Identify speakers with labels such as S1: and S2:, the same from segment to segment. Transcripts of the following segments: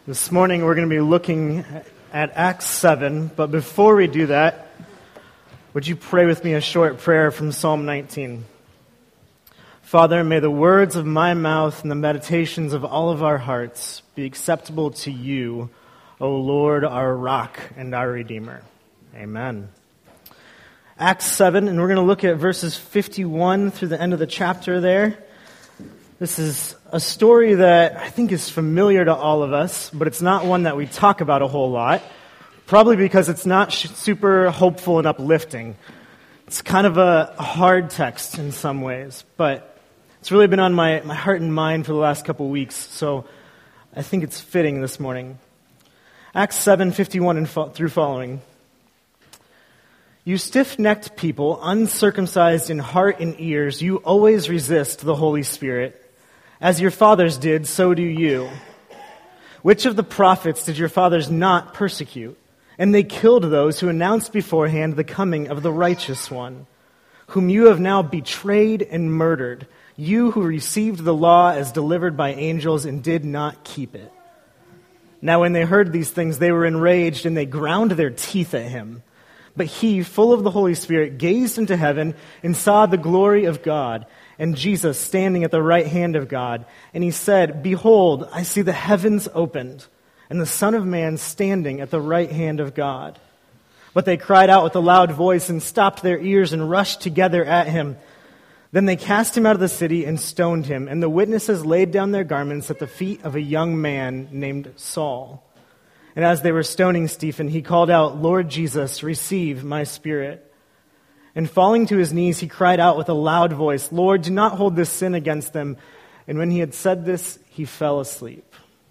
S1: This morning we're going to be looking at Acts 7, but before we do that, would you pray with me a short prayer from Psalm 19? Father, may the words of my mouth and the meditations of all of our hearts be acceptable to you, O Lord, our rock and our Redeemer. Amen. Acts 7, and we're going to look at verses 51 through the end of the chapter there. This is a story that I think is familiar to all of us, but it's not one that we talk about a whole lot, probably because it's not super hopeful and uplifting. It's kind of a hard text in some ways, but it's really been on my heart and mind for the last couple weeks, so I think it's fitting this morning. Acts 7:51 and through following. You stiff-necked people, uncircumcised in heart and ears, you always resist the Holy Spirit. As your fathers did, so do you. Which of the prophets did your fathers not persecute? And they killed those who announced beforehand the coming of the righteous one, whom you have now betrayed and murdered, you who received the law as delivered by angels and did not keep it. Now when they heard these things, they were enraged and they ground their teeth at him. But he, full of the Holy Spirit, gazed into heaven and saw the glory of God and Jesus standing at the right hand of God. And he said, Behold, I see the heavens opened and the Son of Man standing at the right hand of God. But they cried out with a loud voice and stopped their ears and rushed together at him. Then they cast him out of the city and stoned him. And the witnesses laid down their garments at the feet of a young man named Saul. And as they were stoning Stephen, he called out, Lord Jesus, receive my spirit. And falling to his knees, he cried out with a loud voice, Lord, do not hold this sin against them. And when he had said this, he fell asleep.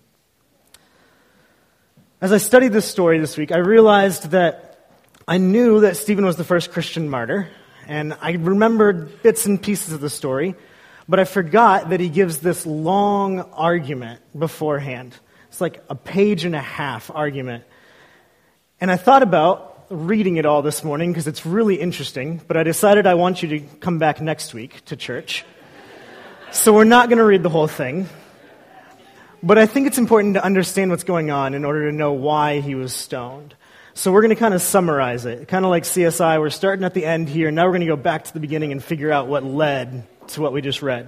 S1: As I studied this story this week, I realized that I knew that Stephen was the first Christian martyr, and I remembered bits and pieces of the story, but I forgot that he gives this long argument beforehand. It's like a page and a half argument. And I thought about reading it all this morning because it's really interesting, but I decided I want you to come back next week to church. So we're not going to read the whole thing. But I think it's important to understand what's going on in order to know why he was stoned. So we're going to kind of summarize it. Kind of like CSI, we're starting at the end here. Now we're going to go back to the beginning and figure out what led to what we just read.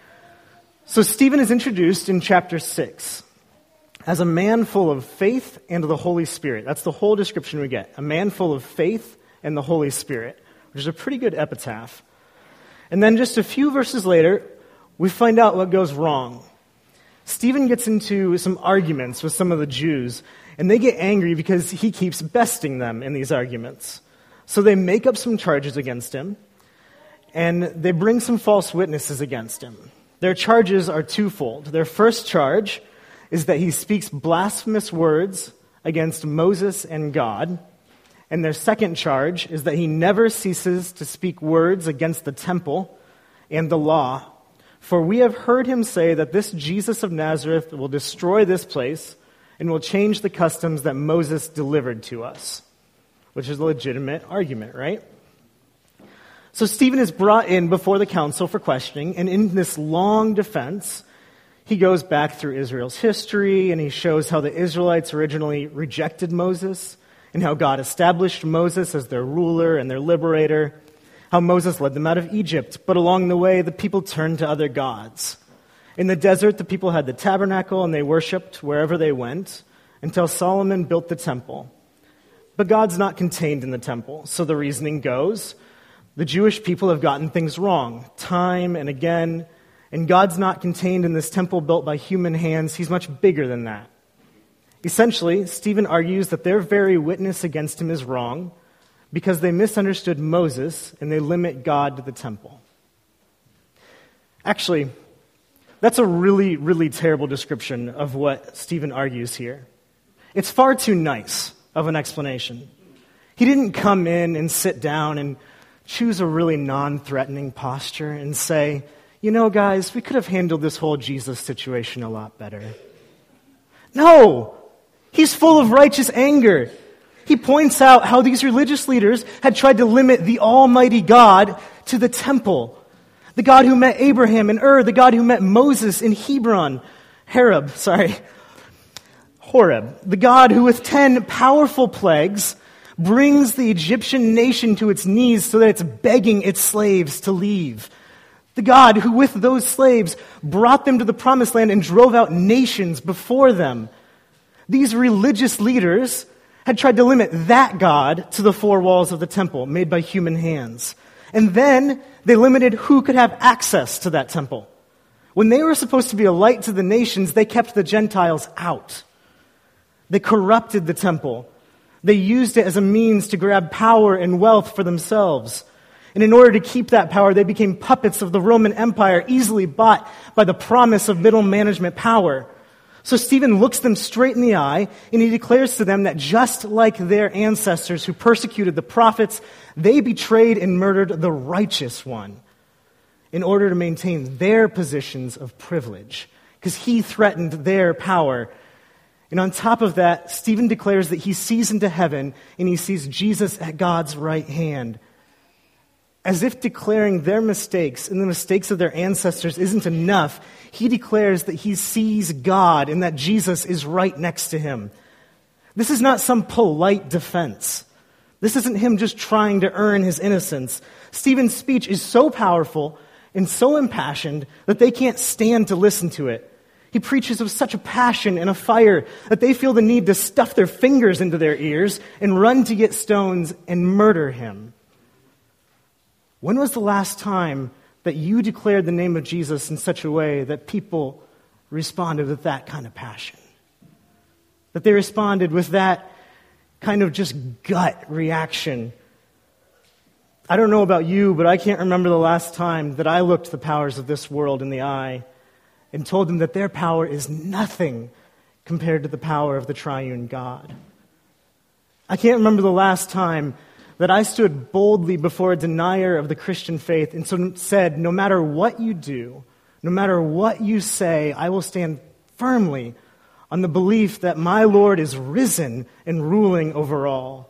S1: So Stephen is introduced in chapter 6. As a man full of faith and the Holy Spirit. That's the whole description we get. A man full of faith and the Holy Spirit, which is a pretty good epitaph. And then just a few verses later, we find out what goes wrong. Stephen gets into some arguments with some of the Jews, and they get angry because he keeps besting them in these arguments. So they make up some charges against him, and they bring some false witnesses against him. Their charges are twofold. Their first charge is that he speaks blasphemous words against Moses and God. And their second charge is that he never ceases to speak words against the temple and the law. For we have heard him say that this Jesus of Nazareth will destroy this place and will change the customs that Moses delivered to us. Which is a legitimate argument, right? So Stephen is brought in before the council for questioning, and in this long defense, he goes back through Israel's history, and he shows how the Israelites originally rejected Moses, and how God established Moses as their ruler and their liberator, how Moses led them out of Egypt, but along the way, the people turned to other gods. In the desert, the people had the tabernacle, and they worshipped wherever they went, until Solomon built the temple. But God's not contained in the temple, so the reasoning goes, the Jewish people have gotten things wrong, time and again, and God's not contained in this temple built by human hands. He's much bigger than that. Essentially, Stephen argues that their very witness against him is wrong because they misunderstood Moses and they limit God to the temple. Actually, that's a really, really terrible description of what Stephen argues here. It's far too nice of an explanation. He didn't come in and sit down and choose a really non-threatening posture and say, you know, guys, we could have handled this whole Jesus situation a lot better. No! He's full of righteous anger. He points out how these religious leaders had tried to limit the Almighty God to the temple. The God who met Abraham in Ur, the God who met Moses in Horeb. Horeb, the God who with 10 powerful plagues brings the Egyptian nation to its knees so that it's begging its slaves to leave. The God who with those slaves brought them to the promised land and drove out nations before them. These religious leaders had tried to limit that God to the four walls of the temple made by human hands. And then they limited who could have access to that temple. When they were supposed to be a light to the nations, they kept the Gentiles out. They corrupted the temple. They used it as a means to grab power and wealth for themselves. And in order to keep that power, they became puppets of the Roman Empire, easily bought by the promise of middle management power. So Stephen looks them straight in the eye, and he declares to them that just like their ancestors who persecuted the prophets, they betrayed and murdered the righteous one in order to maintain their positions of privilege, because he threatened their power. And on top of that, Stephen declares that he sees into heaven and he sees Jesus at God's right hand. As if declaring their mistakes and the mistakes of their ancestors isn't enough, he declares that he sees God and that Jesus is right next to him. This is not some polite defense. This isn't him just trying to earn his innocence. Stephen's speech is so powerful and so impassioned that they can't stand to listen to it. He preaches with such a passion and a fire that they feel the need to stuff their fingers into their ears and run to get stones and murder him. When was the last time that you declared the name of Jesus in such a way that people responded with that kind of passion? That they responded with that kind of just gut reaction? I don't know about you, but I can't remember the last time that I looked the powers of this world in the eye and told them that their power is nothing compared to the power of the triune God. I can't remember the last time that I stood boldly before a denier of the Christian faith and so said, no matter what you do, no matter what you say, I will stand firmly on the belief that my Lord is risen and ruling over all.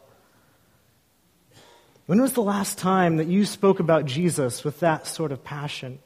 S1: When was the last time that you spoke about Jesus with that sort of passion?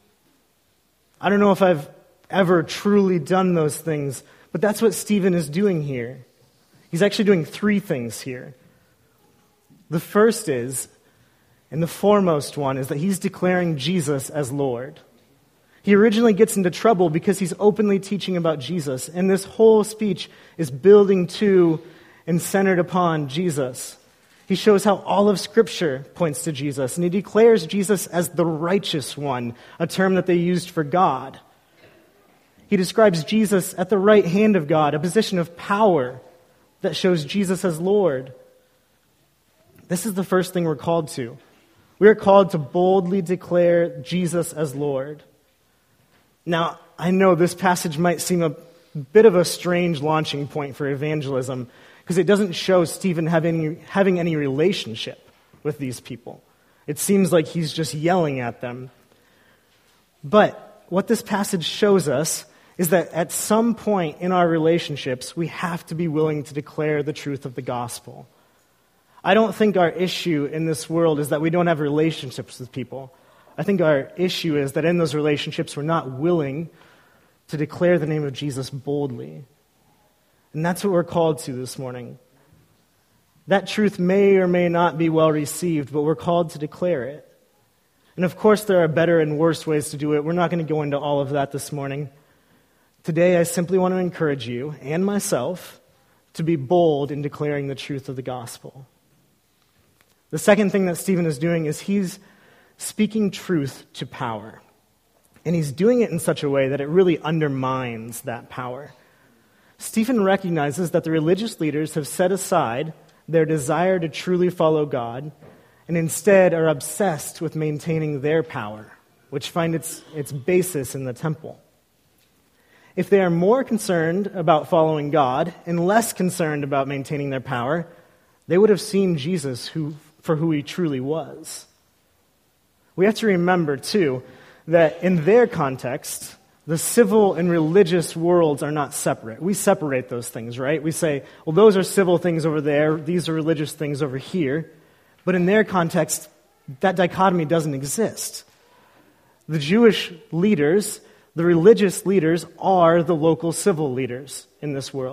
S1: I don't know if I've ever truly done those things, but that's what Stephen is doing here. He's actually doing three things here. The first is, and the foremost one, is that he's declaring Jesus as Lord. He originally gets into trouble because he's openly teaching about Jesus, and this whole speech is building to and centered upon Jesus. He shows how all of Scripture points to Jesus, and he declares Jesus as the righteous one, a term that they used for God. He describes Jesus at the right hand of God, a position of power that shows Jesus as Lord. This is the first thing we're called to. We are called to boldly declare Jesus as Lord. Now, I know this passage might seem a bit of a strange launching point for evangelism, because it doesn't show Stephen having any relationship with these people. It seems like he's just yelling at them. But what this passage shows us is that at some point in our relationships, we have to be willing to declare the truth of the gospel. I don't think our issue in this world is that we don't have relationships with people. I think our issue is that in those relationships, we're not willing to declare the name of Jesus boldly. And that's what we're called to this morning. That truth may or may not be well received, but we're called to declare it. And of course, there are better and worse ways to do it. We're not going to go into all of that this morning. Today, I simply want to encourage you and myself to be bold in declaring the truth of the gospel. The second thing that Stephen is doing is he's speaking truth to power. And he's doing it in such a way that it really undermines that power. Stephen recognizes that the religious leaders have set aside their desire to truly follow God and instead are obsessed with maintaining their power, which find its basis in the temple. If they are more concerned about following God and less concerned about maintaining their power, they would have seen Jesus for who he truly was. We have to remember, too, that in their context, the civil and religious worlds are not separate. We separate those things, right? We say, well, those are civil things over there, these are religious things over here. But in their context, that dichotomy doesn't exist. The Jewish leaders, the religious leaders, are the local civil leaders in this world.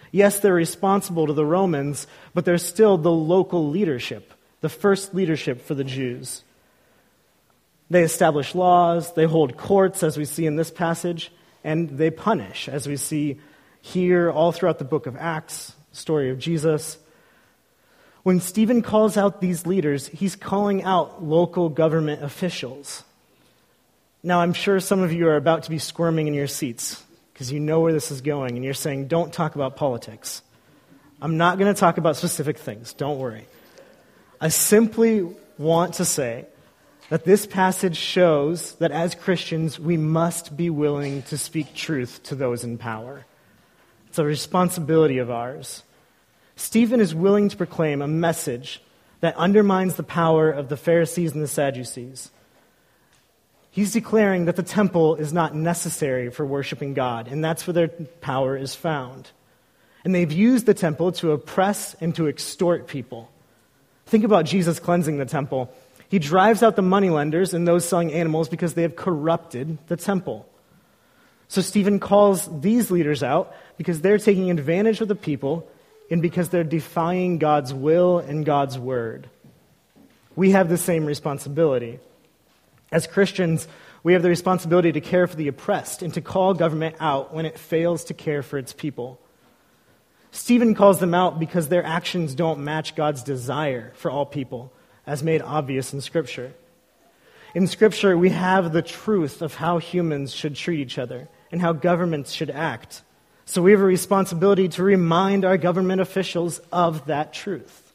S1: Yes, they're responsible to the Romans, but they're still the local leadership, the first leadership for the Jews. They establish laws, they hold courts, as we see in this passage, and they punish, as we see here all throughout the book of Acts, story of Jesus. When Stephen calls out these leaders, he's calling out local government officials. Now, I'm sure some of you are about to be squirming in your seats because you know where this is going, and you're saying, don't talk about politics. I'm not going to talk about specific things, don't worry. I simply want to say that this passage shows that as Christians, we must be willing to speak truth to those in power. It's a responsibility of ours. Stephen is willing to proclaim a message that undermines the power of the Pharisees and the Sadducees. He's declaring that the temple is not necessary for worshiping God, and that's where their power is found. And they've used the temple to oppress and to extort people. Think about Jesus cleansing the temple. He drives out the moneylenders and those selling animals because they have corrupted the temple. So Stephen calls these leaders out because they're taking advantage of the people and because they're defying God's will and God's word. We have the same responsibility. As Christians, we have the responsibility to care for the oppressed and to call government out when it fails to care for its people. Stephen calls them out because their actions don't match God's desire for all people, as made obvious in Scripture. In Scripture, we have the truth of how humans should treat each other and how governments should act. So we have a responsibility to remind our government officials of that truth.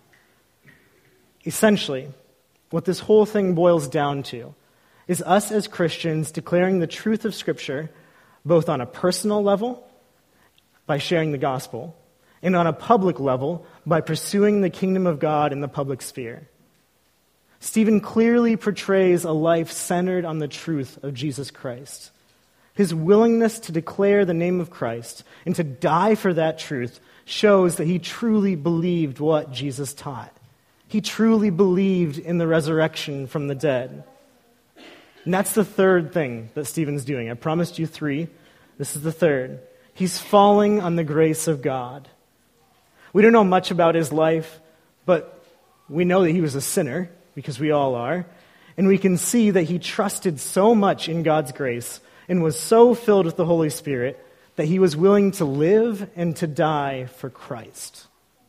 S1: Essentially, what this whole thing boils down to is us as Christians declaring the truth of Scripture both on a personal level, by sharing the gospel, and on a public level, by pursuing the kingdom of God in the public sphere. Stephen clearly portrays a life centered on the truth of Jesus Christ. His willingness to declare the name of Christ and to die for that truth shows that he truly believed what Jesus taught. He truly believed in the resurrection from the dead. And that's the third thing that Stephen's doing. I promised you 3. This is the third. He's falling on the grace of God. We don't know much about his life, but we know that he was a sinner, because we all are. And we can see that he trusted so much in God's grace and was so filled with the Holy Spirit that he was willing to live and to die for Christ.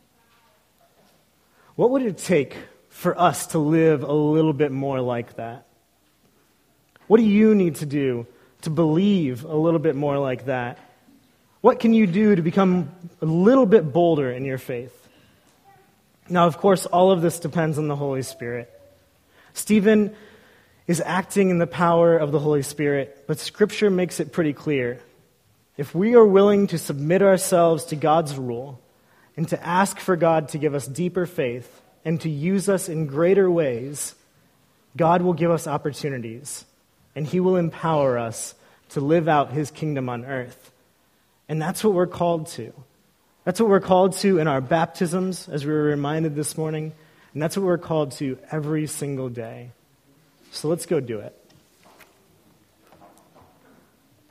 S1: What would it take for us to live a little bit more like that? What do you need to do to believe a little bit more like that? What can you do to become a little bit bolder in your faith? Now, of course, all of this depends on the Holy Spirit. Stephen is acting in the power of the Holy Spirit, but Scripture makes it pretty clear. If we are willing to submit ourselves to God's rule and to ask for God to give us deeper faith and to use us in greater ways, God will give us opportunities, and He will empower us to live out His kingdom on earth. And that's what we're called to. That's what we're called to in our baptisms, as we were reminded this morning, and that's what we're called to every single day. So let's go do it.